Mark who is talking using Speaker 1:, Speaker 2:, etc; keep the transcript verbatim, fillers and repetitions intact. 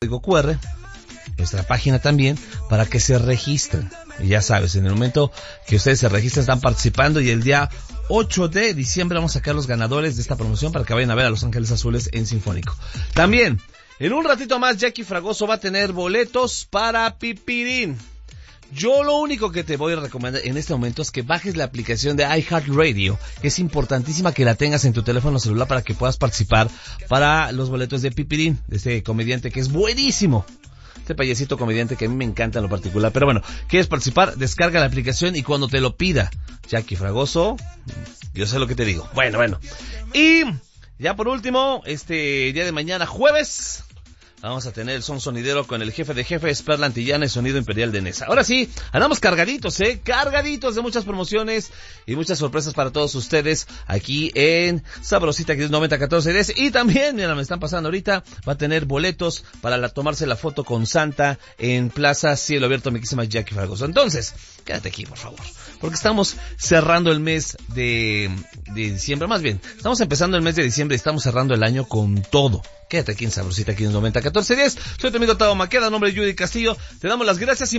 Speaker 1: código cu erre, nuestra página también, para que se registren. Y ya sabes, en el momento que ustedes se registran están participando, y el día ocho de diciembre vamos a sacar los ganadores de esta promoción para que vayan a ver a Los Ángeles Azules en Sinfónico. También, en un ratito más, Jackie Fragoso va a tener boletos para Pipirín. Yo lo único que te voy a recomendar en este momento es que bajes la aplicación de iHeartRadio, que es importantísima que la tengas en tu teléfono celular para que puedas participar para los boletos de Pipirín, de este comediante que es buenísimo. Este payasito comediante que a mí me encanta en lo particular. Pero bueno, ¿quieres participar? Descarga la aplicación y cuando te lo pida Jackie Fragoso, yo sé lo que te digo. Bueno, bueno. Y ya por último, este día de mañana, jueves, vamos a tener el son sonidero con el jefe de jefes, Perla Antillana, y Sonido Imperial de Nesa. Ahora sí, andamos cargaditos, ¿eh? Cargaditos de muchas promociones y muchas sorpresas para todos ustedes aquí en Sabrosita, que es noventa catorce diez. Y también, mira, me están pasando ahorita, va a tener boletos para la, tomarse la foto con Santa en Plaza Cielo Abierto, mi querísima Jackie Fragoso. Entonces, quédate aquí, por favor, porque estamos cerrando el mes de, de diciembre. Más bien, estamos empezando el mes de diciembre y estamos cerrando el año con todo. Quédate aquí en Sabrosita, aquí en noventa catorce diez. Soy tu amigo Tavo Maqueda, nombre de Judy Castillo. Te damos las gracias y